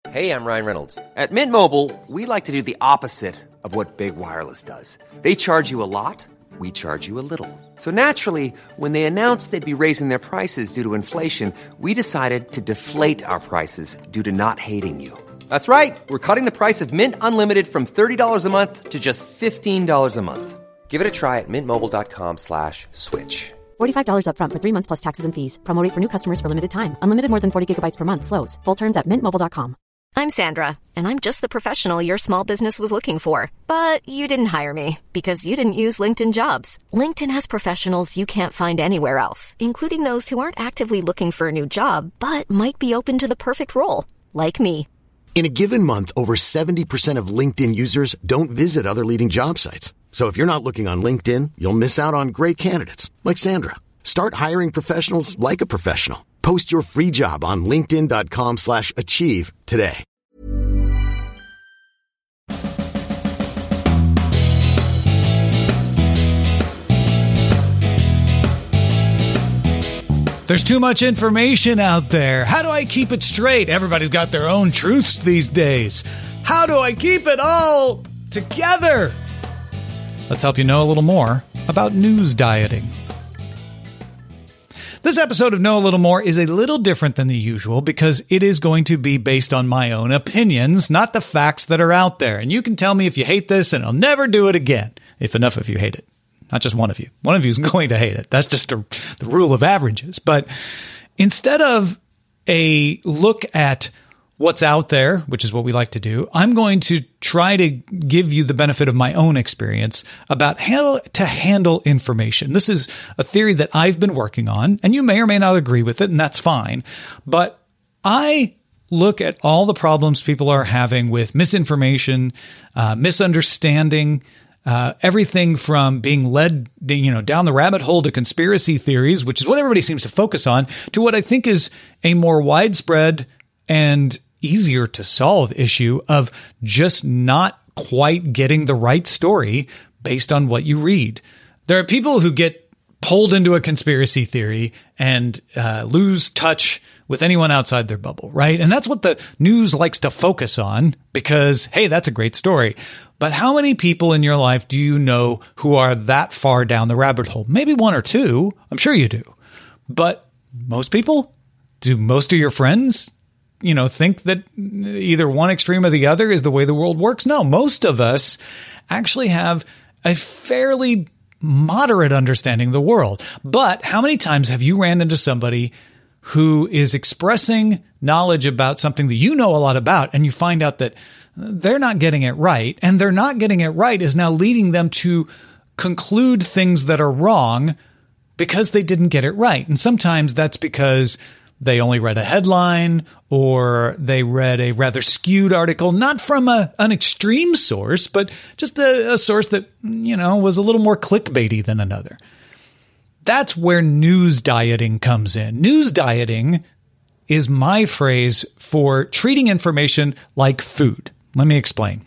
Hey, I'm Ryan Reynolds. At Mint Mobile, we like to do the opposite of what Big Wireless does. They charge you a lot, we charge you a little. So naturally, when they announced they'd be raising their prices due to inflation, we decided to deflate our prices due to not hating you. That's right. We're cutting the price of Mint Unlimited from $30 a month to just $15 a month. Give it a try at mintmobile.com/switch. $45 up front for 3 months plus taxes and fees. Promo rate for new customers for limited time. Unlimited more than 40 gigabytes per month. Slows full terms at mintmobile.com. I'm Sandra, and I'm just the professional your small business was looking for. But you didn't hire me because you didn't use LinkedIn Jobs. LinkedIn has professionals you can't find anywhere else, including those who aren't actively looking for a new job, but might be open to the perfect role, like me. In a given month, over 70% of LinkedIn users don't visit other leading job sites. So if you're not looking on LinkedIn, you'll miss out on great candidates like Sandra. Start hiring professionals like a professional. Post your free job on linkedin.com/achieve today. There's too much information out there. How do I keep it straight? Everybody's got their own truths these days. How do I keep it all together? Let's help you know a little more about news dieting. This episode of Know a Little More is a little different than the usual because it is going to be based on my own opinions, not the facts that are out there. And you can tell me if you hate this and I'll never do it again, if enough of you hate it. Not just one of you. One of you is going to hate it. That's just the rule of averages. But instead of a look at what's out there, which is what we like to do, I'm going to try to give you the benefit of my own experience about how to handle information. This is a theory that I've been working on, and you may or may not agree with it, and that's fine. But I look at all the problems people are having with misinformation, misunderstanding, everything from being led, down the rabbit hole to conspiracy theories, which is what everybody seems to focus on, to what I think is a more widespread and easier to solve issue of just not quite getting the right story based on what you read. There are people who get pulled into a conspiracy theory and lose touch with anyone outside their bubble, right? And that's what the news likes to focus on because, hey, that's a great story. But how many people in your life do you know who are that far down the rabbit hole? Maybe one or two. I'm sure you do. But most people? Do most of your friends think that either one extreme or the other is the way the world works? No, most of us actually have a fairly moderate understanding of the world. But how many times have you ran into somebody who is expressing knowledge about something that you know a lot about, and you find out that they're not getting it right, and they're not getting it right is now leading them to conclude things that are wrong because they didn't get it right. And sometimes that's because they only read a headline or they read a rather skewed article, not from an extreme source, but just a source that, was a little more clickbaity than another. That's where news dieting comes in. News dieting is my phrase for treating information like food. Let me explain.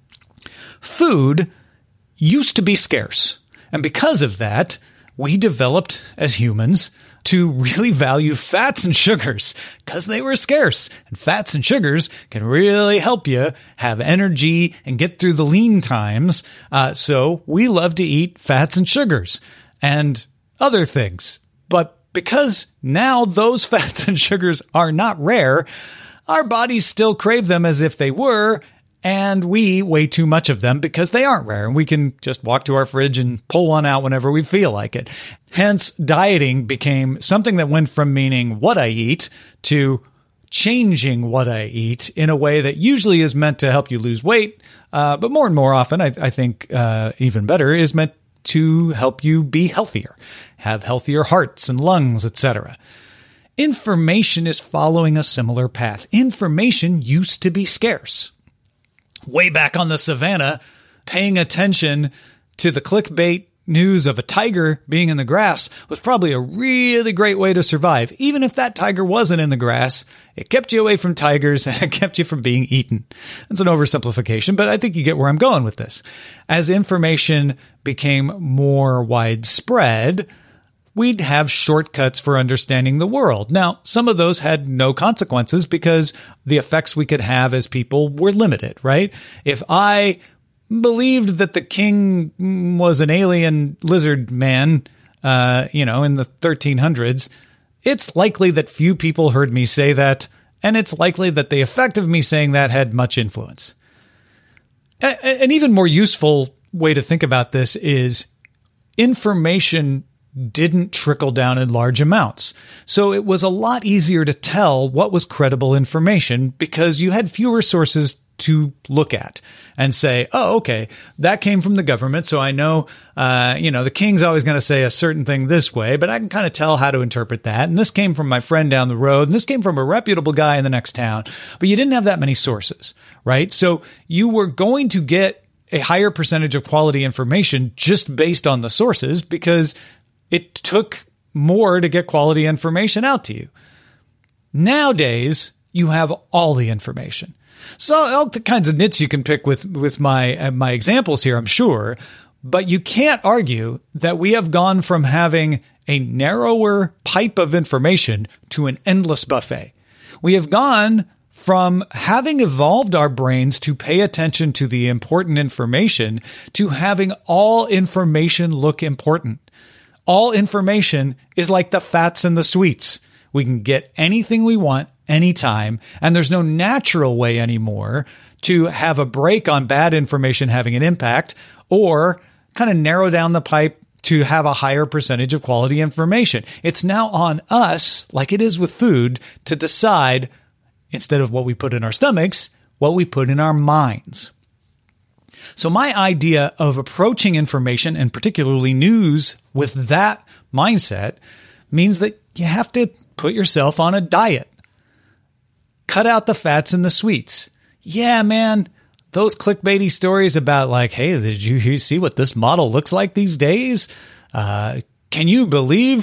Food used to be scarce. And because of that, we developed as humans to really value fats and sugars because they were scarce. And fats and sugars can really help you have energy and get through the lean times. So we love to eat fats and sugars and other things. But because now those fats and sugars are not rare, our bodies still crave them as if they were, and we eat way too much of them because they aren't rare, and we can just walk to our fridge and pull one out whenever we feel like it. Hence, dieting became something that went from meaning what I eat to changing what I eat in a way that usually is meant to help you lose weight, but more and more often, I think even better, is meant to help you be healthier, have healthier hearts and lungs, etc. Information is following a similar path. Information used to be scarce. Way back on the savannah, paying attention to the clickbait news of a tiger being in the grass was probably a really great way to survive. Even if that tiger wasn't in the grass, it kept you away from tigers and it kept you from being eaten. That's an oversimplification, but I think you get where I'm going with this. As information became more widespread, we'd have shortcuts for understanding the world. Now, some of those had no consequences because the effects we could have as people were limited, right? If I believed that the king was an alien lizard man, in the 1300s, it's likely that few people heard me say that, and it's likely that the effect of me saying that had much influence. An even more useful way to think about this is information didn't trickle down in large amounts. So it was a lot easier to tell what was credible information because you had fewer sources to look at and say, oh, okay, that came from the government. So I know, the king's always going to say a certain thing this way, but I can kind of tell how to interpret that. And this came from my friend down the road, and this came from a reputable guy in the next town. But you didn't have that many sources, right? So you were going to get a higher percentage of quality information just based on the sources because it took more to get quality information out to you. Nowadays, you have all the information. So all the kinds of nits you can pick with my examples here, I'm sure, but you can't argue that we have gone from having a narrower pipe of information to an endless buffet. We have gone from having evolved our brains to pay attention to the important information to having all information look important. All information is like the fats and the sweets. We can get anything we want anytime, and there's no natural way anymore to have a break on bad information having an impact or kind of narrow down the pipe to have a higher percentage of quality information. It's now on us, like it is with food, to decide, instead of what we put in our stomachs, what we put in our minds. So my idea of approaching information, and particularly news, with that mindset means that you have to put yourself on a diet. Cut out the fats and the sweets. Yeah, man, those clickbaity stories about like, hey, did you see what this model looks like these days? Can you believe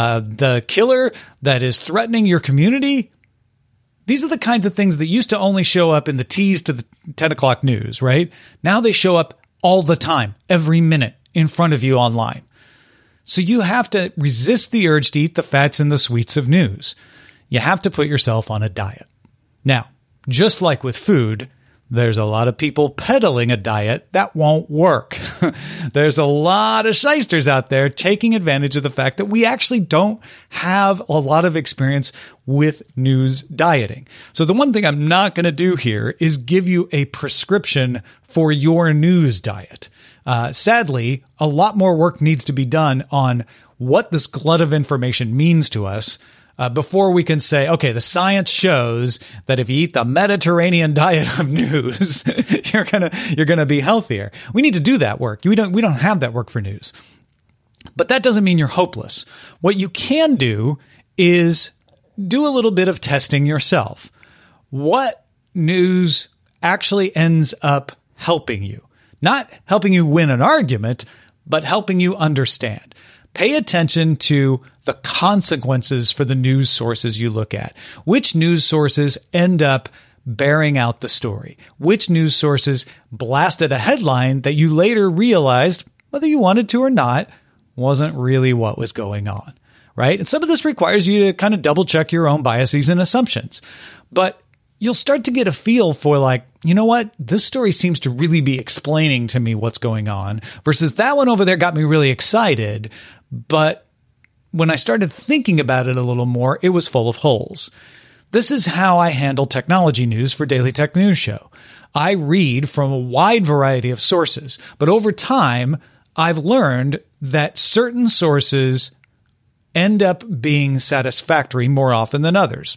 the killer that is threatening your community? These are the kinds of things that used to only show up in the tease to the 10 o'clock news, right? Now they show up all the time, every minute in front of you online. So you have to resist the urge to eat the fats and the sweets of news. You have to put yourself on a diet. Now, just like with food, there's a lot of people peddling a diet that won't work. There's a lot of shysters out there taking advantage of the fact that we actually don't have a lot of experience with news dieting. So the one thing I'm not going to do here is give you a prescription for your news diet. Sadly, a lot more work needs to be done on what this glut of information means to us before we can say, okay, the science shows that if you eat the Mediterranean diet of news, you're gonna be healthier. We need to do that work. We don't have that work for news. But that doesn't mean you're hopeless. What you can do is do a little bit of testing yourself. What news actually ends up helping you? Not helping you win an argument, but helping you understand. Pay attention to the consequences for the news sources you look at. Which news sources end up bearing out the story? Which news sources blasted a headline that you later realized, whether you wanted to or not, wasn't really what was going on, right? And some of this requires you to kind of double check your own biases and assumptions. But you'll start to get a feel for like, you know what? This story seems to really be explaining to me what's going on versus that one over there got me really excited. But when I started thinking about it a little more, it was full of holes. This is how I handle technology news for Daily Tech News Show. I read from a wide variety of sources, but over time, I've learned that certain sources end up being satisfactory more often than others.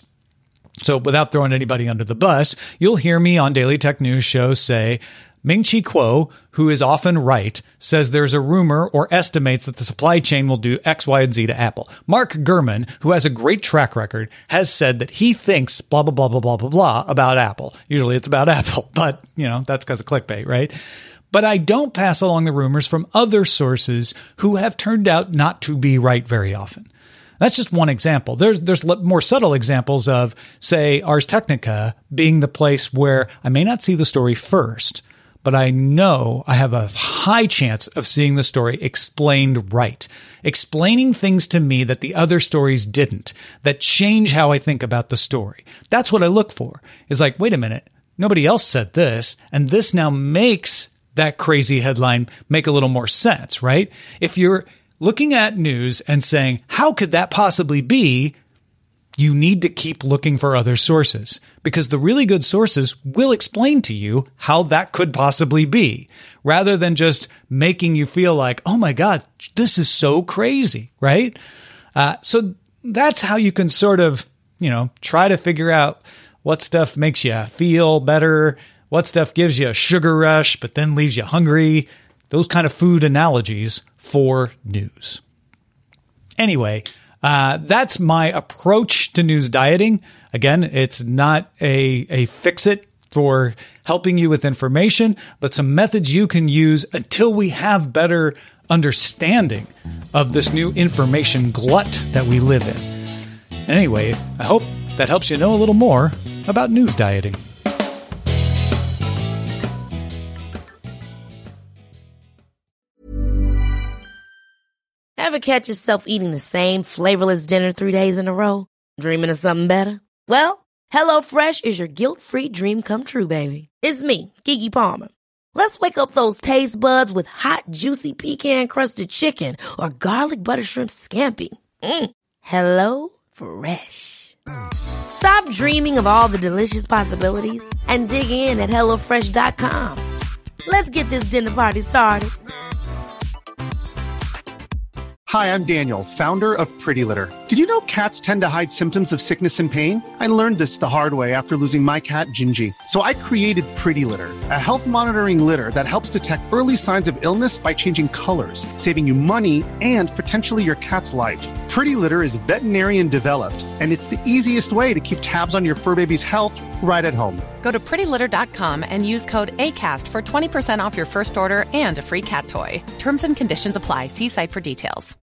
So without throwing anybody under the bus, you'll hear me on Daily Tech News Show say, Ming-Chi Kuo, who is often right, says there's a rumor or estimates that the supply chain will do X, Y, and Z to Apple. Mark Gurman, who has a great track record, has said that he thinks blah, blah, blah, blah, blah, blah, blah about Apple. Usually it's about Apple, but, that's because of clickbait, right? But I don't pass along the rumors from other sources who have turned out not to be right very often. That's just one example. There's more subtle examples of, say, Ars Technica being the place where I may not see the story first, but I know I have a high chance of seeing the story explained right, explaining things to me that the other stories didn't, that change how I think about the story. That's what I look for. Is like, wait a minute, nobody else said this, and this now makes that crazy headline make a little more sense, right? If you're looking at news and saying, how could that possibly be? You need to keep looking for other sources, because the really good sources will explain to you how that could possibly be, rather than just making you feel like, oh my God, this is so crazy, right? So that's how you can sort of, try to figure out what stuff makes you feel better, what stuff gives you a sugar rush, but then leaves you hungry, those kind of food analogies for news. Anyway, that's my approach to news dieting. Again, it's not a fix-it for helping you with information, but some methods you can use until we have better understanding of this new information glut that we live in. Anyway, I hope that helps you know a little more about news dieting. Ever catch yourself eating the same flavorless dinner 3 days in a row? Dreaming of something better? Well, HelloFresh is your guilt-free dream come true, baby. It's me, Keke Palmer. Let's wake up those taste buds with hot, juicy pecan-crusted chicken or garlic butter shrimp scampi. HelloFresh. Stop dreaming of all the delicious possibilities and dig in at HelloFresh.com. Let's get this dinner party started. Hi, I'm Daniel, founder of Pretty Litter. Did you know cats tend to hide symptoms of sickness and pain? I learned this the hard way after losing my cat, Gingy. So I created Pretty Litter, a health monitoring litter that helps detect early signs of illness by changing colors, saving you money and potentially your cat's life. Pretty Litter is veterinarian developed, and it's the easiest way to keep tabs on your fur baby's health right at home. Go to prettylitter.com and use code ACAST for 20% off your first order and a free cat toy. Terms and conditions apply. See site for details.